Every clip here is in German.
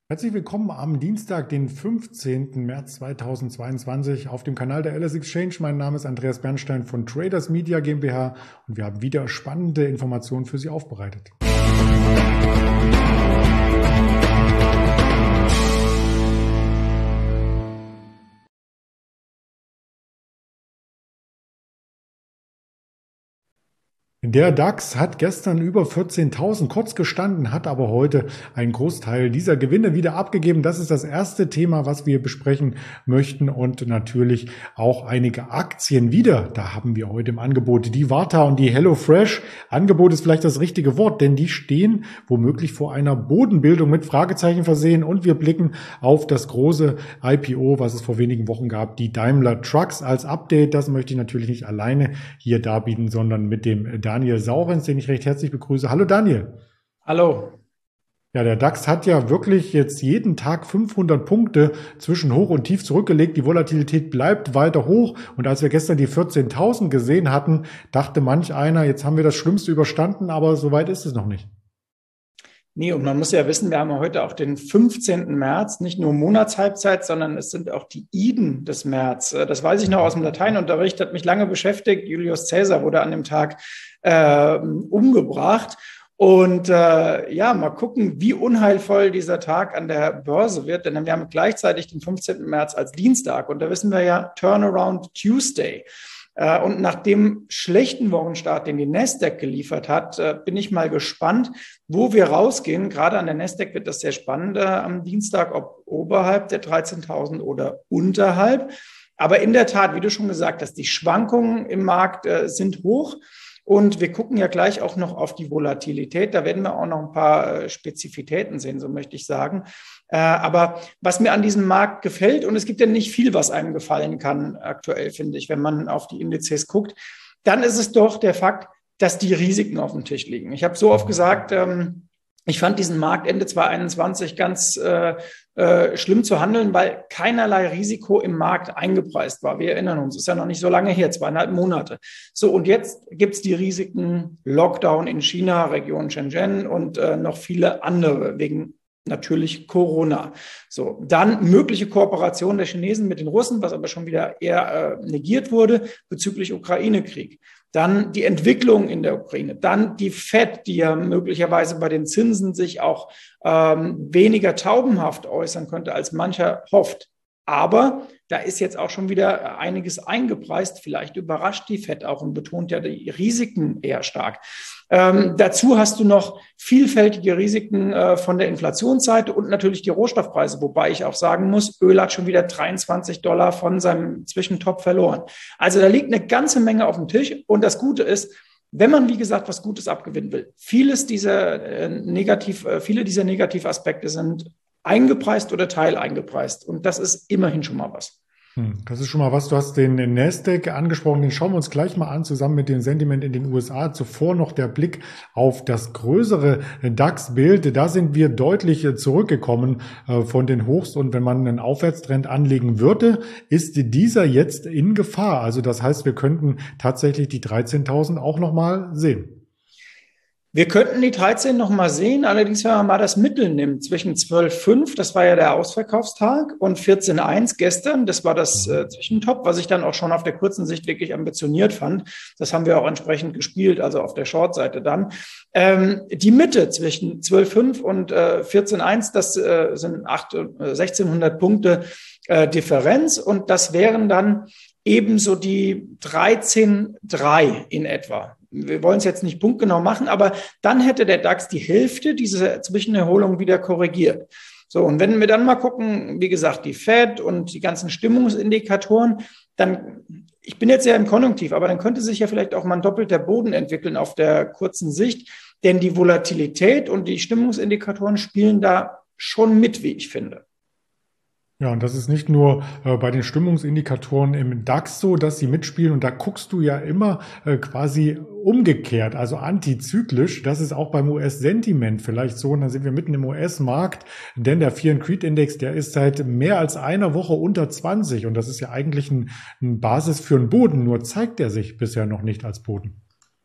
Herzlich willkommen am Dienstag, den 15. März 2022 auf dem Kanal der LS Exchange. Mein Name ist Andreas Bernstein von Traders Media GmbH und wir haben wieder spannende Informationen für Sie aufbereitet. Der DAX hat gestern über 14.000 kurz gestanden, hat aber heute einen Großteil dieser Gewinne wieder abgegeben. Das ist das erste Thema, was wir besprechen möchten, und natürlich auch einige Aktien wieder. Da haben wir heute im Angebot die Warta und die HelloFresh. Angebot ist vielleicht das richtige Wort, denn die stehen womöglich vor einer Bodenbildung mit Fragezeichen versehen, und wir blicken auf das große IPO, was es vor wenigen Wochen gab, die Daimler Trucks als Update. Das möchte ich natürlich nicht alleine hier darbieten, sondern mit dem Daniel Saurens, den ich recht herzlich begrüße. Hallo Daniel. Hallo. Ja, der DAX hat ja wirklich jetzt jeden Tag 500 Punkte zwischen Hoch und Tief zurückgelegt. Die Volatilität bleibt weiter hoch. Und als wir gestern die 14.000 gesehen hatten, dachte manch einer, jetzt haben wir das Schlimmste überstanden, aber so weit ist es noch nicht. Nee, und man muss ja wissen, wir haben ja heute auch den 15. März, nicht nur Monatshalbzeit, sondern es sind auch die Iden des März. Das weiß ich noch aus dem Lateinunterricht, hat mich lange beschäftigt. Julius Caesar wurde an dem Tag umgebracht. Und mal gucken, wie unheilvoll dieser Tag an der Börse wird. Denn wir haben gleichzeitig den 15. März als Dienstag. Und da wissen wir ja, Turnaround Tuesday. Und nach dem schlechten Wochenstart, den die Nasdaq geliefert hat, bin ich mal gespannt, wo wir rausgehen. Gerade an der Nasdaq wird das sehr spannend am Dienstag, ob oberhalb der 13.000 oder unterhalb. Aber in der Tat, wie du schon gesagt hast, die Schwankungen im Markt sind hoch. Und wir gucken ja gleich auch noch auf die Volatilität. Da werden wir auch noch ein paar Spezifitäten sehen, so möchte ich sagen. Aber was mir an diesem Markt gefällt, und es gibt ja nicht viel, was einem gefallen kann aktuell, finde ich, wenn man auf die Indizes guckt, dann ist es doch der Fakt, dass die Risiken auf dem Tisch liegen. Ich habe so oft gesagt, ich fand diesen Markt Ende 2021 ganz schlimm zu handeln, weil keinerlei Risiko im Markt eingepreist war. Wir erinnern uns, ist ja noch nicht so lange her, 2,5 Monate. So, und jetzt gibt's die Risiken Lockdown in China, Region Shenzhen und noch viele andere wegen natürlich Corona. So, dann mögliche Kooperation der Chinesen mit den Russen, was aber schon wieder eher negiert wurde bezüglich Ukraine-Krieg. Dann die Entwicklung in der Ukraine, dann die Fed, die ja möglicherweise bei den Zinsen sich auch weniger taubenhaft äußern könnte, als mancher hofft. Aber da ist jetzt auch schon wieder einiges eingepreist. Vielleicht überrascht die Fed auch und betont ja die Risiken eher stark. Dazu hast du noch vielfältige Risiken von der Inflationsseite und natürlich die Rohstoffpreise, wobei ich auch sagen muss, Öl hat schon wieder $23 von seinem Zwischentop verloren. Also da liegt eine ganze Menge auf dem Tisch, und das Gute ist, wenn man, wie gesagt, was Gutes abgewinnen will, viele dieser Negativaspekte sind eingepreist oder teileingepreist, und das ist immerhin schon mal was. Das ist schon mal was. Du hast den Nasdaq angesprochen, den schauen wir uns gleich mal an, zusammen mit dem Sentiment in den USA. Zuvor noch der Blick auf das größere DAX-Bild. Da sind wir deutlich zurückgekommen von den Hochs, und wenn man einen Aufwärtstrend anlegen würde, ist dieser jetzt in Gefahr. Also das heißt, wir könnten tatsächlich die 13.000 auch nochmal sehen. Wir könnten die 13 noch mal sehen, allerdings, wenn man mal das Mittel nimmt, zwischen 12,5, das war ja der Ausverkaufstag, und 14,1 gestern, das war das Zwischentop, was ich dann auch schon auf der kurzen Sicht wirklich ambitioniert fand. Das haben wir auch entsprechend gespielt, also auf der Short-Seite dann. Die Mitte zwischen 12,5 und 14,1, das sind 1.600 Punkte Differenz, und das wären dann ebenso die 13,3 in etwa. Wir wollen es jetzt nicht punktgenau machen, aber dann hätte der DAX die Hälfte dieser Zwischenerholung wieder korrigiert. So, und wenn wir dann mal gucken, wie gesagt, die Fed und die ganzen Stimmungsindikatoren, dann, ich bin jetzt ja im Konjunktiv, aber dann könnte sich ja vielleicht auch mal ein doppelter Boden entwickeln auf der kurzen Sicht, denn die Volatilität und die Stimmungsindikatoren spielen da schon mit, wie ich finde. Ja, und das ist nicht nur bei den Stimmungsindikatoren im DAX so, dass sie mitspielen, und da guckst du ja immer quasi umgekehrt, also antizyklisch. Das ist auch beim US-Sentiment vielleicht so, und dann sind wir mitten im US-Markt, denn der Fear and Greed Index, der ist seit mehr als einer Woche unter 20, und das ist ja eigentlich ein Basis für einen Boden, nur zeigt er sich bisher noch nicht als Boden.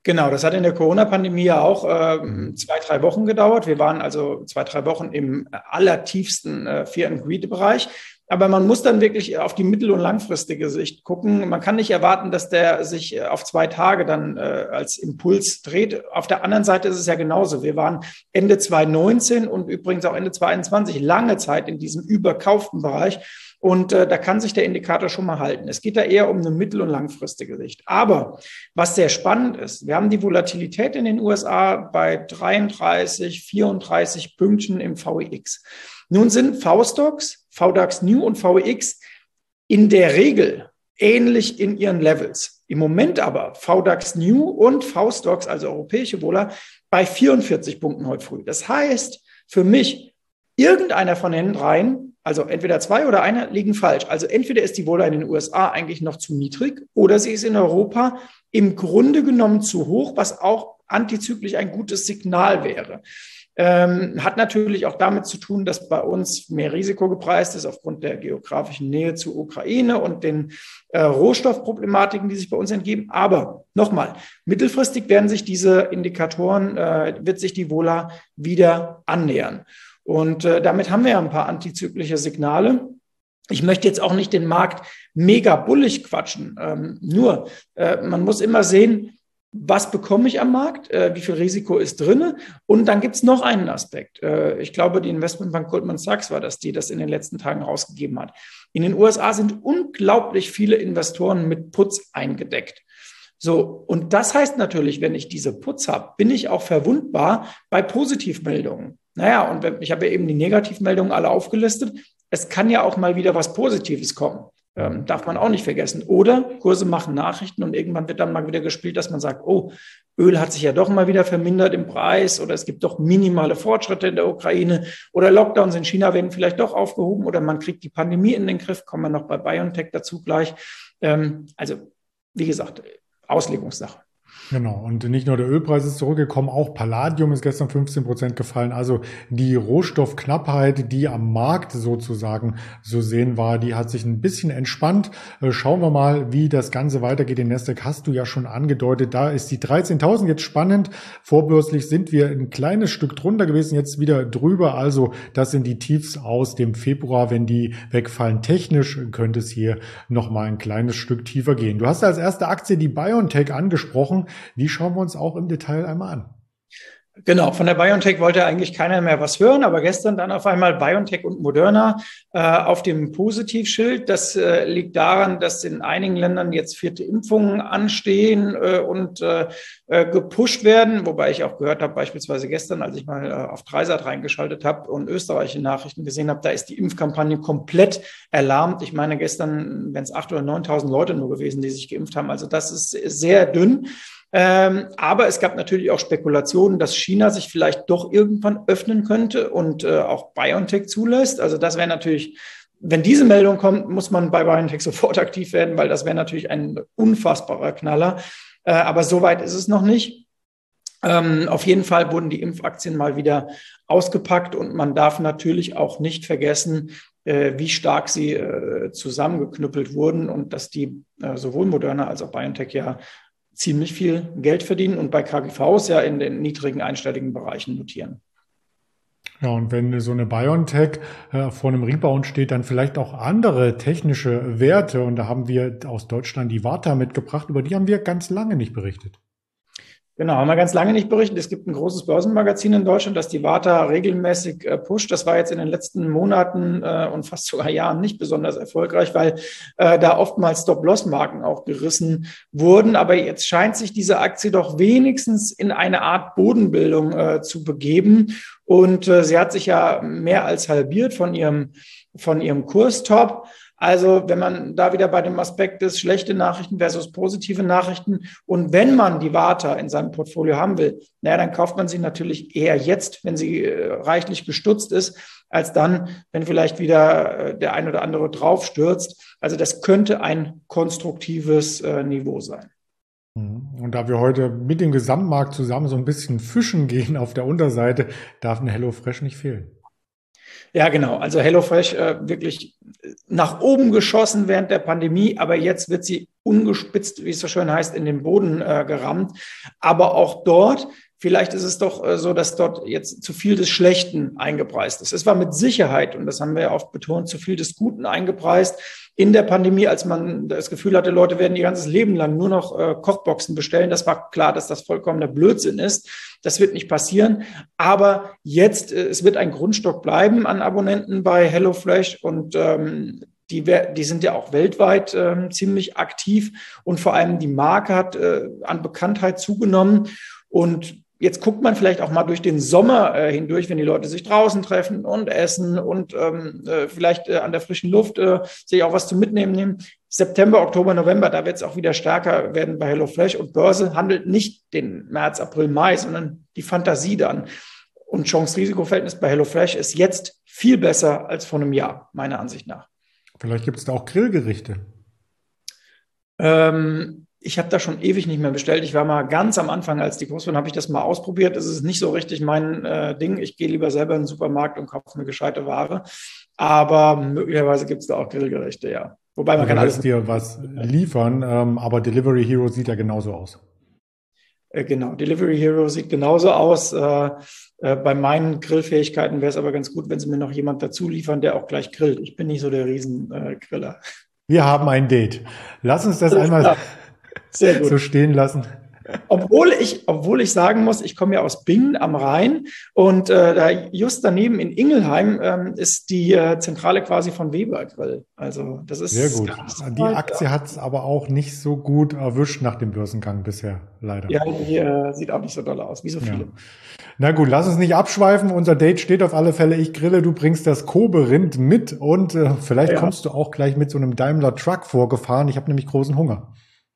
Genau, das hat in der Corona-Pandemie ja auch 2, 3 Wochen gedauert. Wir waren also 2, 3 Wochen im allertiefsten Fear-and-Greed-Bereich. Aber man muss dann wirklich auf die mittel- und langfristige Sicht gucken. Man kann nicht erwarten, dass der sich auf 2 Tage dann als Impuls dreht. Auf der anderen Seite ist es ja genauso. Wir waren Ende 2019 und übrigens auch Ende 2021 lange Zeit in diesem überkauften Bereich. Und da kann sich der Indikator schon mal halten. Es geht da eher um eine mittel- und langfristige Sicht. Aber was sehr spannend ist, wir haben die Volatilität in den USA bei 33, 34 Pünktchen im VIX. Nun sind V-Stocks, VDAX New und VIX in der Regel ähnlich in ihren Levels. Im Moment aber VDAX New und V-Stocks, also europäische Vola, bei 44 Punkten heute früh. Das heißt für mich, irgendeiner von den dreien, also entweder 2 oder einer, liegen falsch. Also entweder ist die Vola in den USA eigentlich noch zu niedrig oder sie ist in Europa im Grunde genommen zu hoch, was auch antizyklisch ein gutes Signal wäre. Hat natürlich auch damit zu tun, dass bei uns mehr Risiko gepreist ist aufgrund der geografischen Nähe zur Ukraine und den Rohstoffproblematiken, die sich bei uns entgeben. Aber nochmal, mittelfristig werden sich diese Indikatoren, wird sich die Vola wieder annähern. Und damit haben wir ja ein paar antizyklische Signale. Ich möchte jetzt auch nicht den Markt mega bullig quatschen. Man muss immer sehen, was bekomme ich am Markt, wie viel Risiko ist drin. Und dann gibt es noch einen Aspekt. Ich glaube, die Investmentbank Goldman Sachs war das, die das in den letzten Tagen rausgegeben hat. In den USA sind unglaublich viele Investoren mit Puts eingedeckt. So, und das heißt natürlich, wenn ich diese Puts habe, bin ich auch verwundbar bei Positivmeldungen. Naja, und ich habe ja eben die Negativmeldungen alle aufgelistet. Es kann ja auch mal wieder was Positives kommen. Darf man auch nicht vergessen. Oder Kurse machen Nachrichten und irgendwann wird dann mal wieder gespielt, dass man sagt, oh, Öl hat sich ja doch mal wieder vermindert im Preis oder es gibt doch minimale Fortschritte in der Ukraine oder Lockdowns in China werden vielleicht doch aufgehoben oder man kriegt die Pandemie in den Griff. Kommen wir noch bei BioNTech dazu gleich. Also, wie gesagt, Auslegungssache. Genau, und nicht nur der Ölpreis ist zurückgekommen, auch Palladium ist gestern 15% gefallen. Also die Rohstoffknappheit, die am Markt sozusagen so sehen war, die hat sich ein bisschen entspannt. Schauen wir mal, wie das Ganze weitergeht. Den Nasdaq hast du ja schon angedeutet. Da ist die 13.000 jetzt spannend. Vorbörslich sind wir ein kleines Stück drunter gewesen, jetzt wieder drüber. Also das sind die Tiefs aus dem Februar. Wenn die wegfallen technisch, könnte es hier nochmal ein kleines Stück tiefer gehen. Du hast als erste Aktie die BioNTech angesprochen. Die schauen wir uns auch im Detail einmal an. Genau, von der BioNTech wollte eigentlich keiner mehr was hören, aber gestern dann auf einmal BioNTech und Moderna auf dem Positivschild. Das liegt daran, dass in einigen Ländern jetzt 4. Impfungen anstehen und gepusht werden, wobei ich auch gehört habe, beispielsweise gestern, als ich mal auf Dreisat reingeschaltet habe und österreichische Nachrichten gesehen habe, da ist die Impfkampagne komplett erlahmt. Ich meine, gestern wären es 8.000 oder 9.000 Leute nur gewesen, die sich geimpft haben. Also das ist sehr dünn. Aber es gab natürlich auch Spekulationen, dass China sich vielleicht doch irgendwann öffnen könnte und auch BioNTech zulässt. Also das wäre natürlich, wenn diese Meldung kommt, muss man bei BioNTech sofort aktiv werden, weil das wäre natürlich ein unfassbarer Knaller. Aber so weit ist es noch nicht. Auf jeden Fall wurden die Impfaktien mal wieder ausgepackt und man darf natürlich auch nicht vergessen, wie stark sie zusammengeknüppelt wurden und dass die sowohl Moderna als auch BioNTech ja ziemlich viel Geld verdienen und bei KGVs ja in den niedrigen einstelligen Bereichen notieren. Ja, und wenn so eine BioNTech vor einem Rebound steht, dann vielleicht auch andere technische Werte. Und da haben wir aus Deutschland die Varta mitgebracht, über die haben wir ganz lange nicht berichtet. Genau, haben wir ganz lange nicht berichtet. Es gibt ein großes Börsenmagazin in Deutschland, das die Varta regelmäßig pusht. Das war jetzt in den letzten Monaten und fast sogar Jahren nicht besonders erfolgreich, weil da oftmals Stop-Loss-Marken auch gerissen wurden. Aber jetzt scheint sich diese Aktie doch wenigstens in eine Art Bodenbildung zu begeben. Und sie hat sich ja mehr als halbiert von ihrem Kurstop. Also wenn man da wieder bei dem Aspekt ist, schlechte Nachrichten versus positive Nachrichten und wenn man die Varta in seinem Portfolio haben will, naja, dann kauft man sie natürlich eher jetzt, wenn sie reichlich gestutzt ist, als dann, wenn vielleicht wieder der ein oder andere draufstürzt. Also das könnte ein konstruktives Niveau sein. Und da wir heute mit dem Gesamtmarkt zusammen so ein bisschen fischen gehen auf der Unterseite, darf eine HelloFresh nicht fehlen. Ja, genau. Also HelloFresh wirklich nach oben geschossen während der Pandemie, aber jetzt wird sie ungespitzt, wie es so schön heißt, in den Boden gerammt. Aber auch dort, vielleicht ist es doch so, dass dort jetzt zu viel des Schlechten eingepreist ist. Es war mit Sicherheit, und das haben wir ja oft betont, zu viel des Guten eingepreist in der Pandemie, als man das Gefühl hatte, Leute werden ihr ganzes Leben lang nur noch Kochboxen bestellen. Das war klar, dass das vollkommener Blödsinn ist. Das wird nicht passieren. Aber jetzt, es wird ein Grundstock bleiben an Abonnenten bei HelloFresh und die sind ja auch weltweit ziemlich aktiv und vor allem die Marke hat an Bekanntheit zugenommen. Und jetzt guckt man vielleicht auch mal durch den Sommer hindurch, wenn die Leute sich draußen treffen und essen und vielleicht an der frischen Luft sich auch was zum Mitnehmen nehmen. September, Oktober, November, da wird es auch wieder stärker werden bei HelloFresh. Und Börse handelt nicht den März, April, Mai, sondern die Fantasie dann. Und Chance-Risiko-Verhältnis bei HelloFresh ist jetzt viel besser als vor einem Jahr, meiner Ansicht nach. Vielleicht gibt es da auch Grillgerichte. Ich habe da schon ewig nicht mehr bestellt. Ich war mal ganz am Anfang, als die groß waren, habe ich das mal ausprobiert. Das ist nicht so richtig mein Ding. Ich gehe lieber selber in den Supermarkt und kaufe eine gescheite Ware. Aber möglicherweise gibt es da auch Grillgerichte, ja. Wobei man kann alles dir was liefern, aber Delivery Hero sieht ja genauso aus. Genau, Delivery Hero sieht genauso aus. Bei meinen Grillfähigkeiten wäre es aber ganz gut, wenn sie mir noch jemand dazu liefern, der auch gleich grillt. Ich bin nicht so der Riesengriller. Wir haben ein Date. Lass uns das einmal so stehen lassen. Obwohl ich sagen muss, ich komme ja aus Bingen am Rhein und da just daneben in Ingelheim ist die Zentrale quasi von Weber Grill. Also das ist sehr gut. Die Aktie hat es aber auch nicht so gut erwischt nach dem Börsengang bisher, leider. Ja, die sieht auch nicht so doll aus, wie so viele. Ja. Na gut, lass uns nicht abschweifen. Unser Date steht auf alle Fälle. Ich grille, du bringst das Kobe-Rind mit und vielleicht kommst du auch gleich mit so einem Daimler Truck vorgefahren. Ich habe nämlich großen Hunger.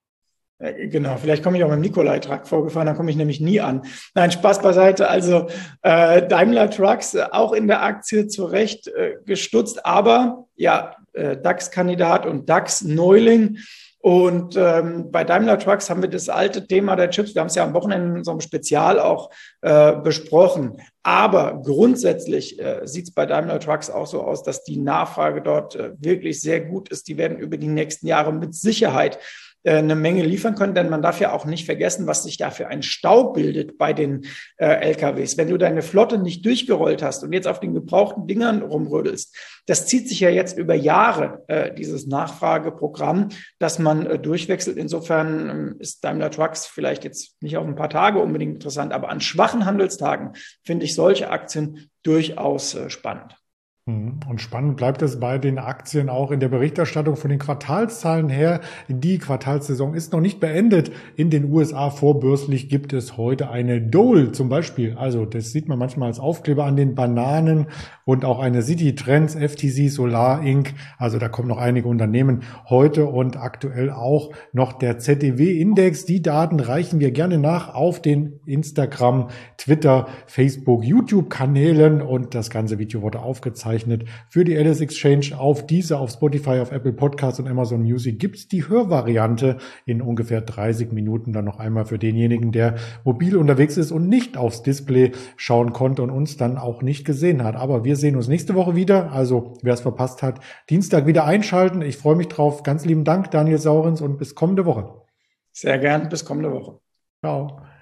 Genau, vielleicht komme ich auch mit dem Nikolai-Truck vorgefahren, dann komme ich nämlich nie an. Nein, Spaß beiseite. Also Daimler Trucks auch in der Aktie zu Recht gestutzt, aber ja, DAX-Kandidat und DAX-Neuling. Und bei Daimler Trucks haben wir das alte Thema der Chips, wir haben es ja am Wochenende in so einem Spezial auch besprochen. Aber grundsätzlich sieht es bei Daimler Trucks auch so aus, dass die Nachfrage dort wirklich sehr gut ist. Die werden über die nächsten Jahre mit Sicherheit eine Menge liefern können, denn man darf ja auch nicht vergessen, was sich da für ein Stau bildet bei den LKWs. Wenn du deine Flotte nicht durchgerollt hast und jetzt auf den gebrauchten Dingern rumrödelst, das zieht sich ja jetzt über Jahre, dieses Nachfrageprogramm, dass man durchwechselt. Insofern ist Daimler Trucks vielleicht jetzt nicht auf ein paar Tage unbedingt interessant, aber an schwachen Handelstagen finde ich solche Aktien durchaus spannend. Und spannend bleibt es bei den Aktien auch in der Berichterstattung von den Quartalszahlen her. Die Quartalssaison ist noch nicht beendet. In den USA vorbörslich gibt es heute eine Dole zum Beispiel. Also das sieht man manchmal als Aufkleber an den Bananen und auch eine City Trends, FTC Solar Inc. Also da kommen noch einige Unternehmen heute und aktuell auch noch der ZDW-Index. Die Daten reichen wir gerne nach auf den Instagram, Twitter, Facebook, YouTube-Kanälen und das ganze Video wurde aufgezeichnet. Für die Alice Exchange auf Deezer, auf Spotify, auf Apple Podcasts und Amazon Music gibt's die Hörvariante in ungefähr 30 Minuten dann noch einmal für denjenigen, der mobil unterwegs ist und nicht aufs Display schauen konnte und uns dann auch nicht gesehen hat. Aber wir sehen uns nächste Woche wieder. Also wer es verpasst hat, Dienstag wieder einschalten. Ich freue mich drauf. Ganz lieben Dank, Daniel Saurens, und bis kommende Woche. Sehr gern. Bis kommende Woche. Ciao.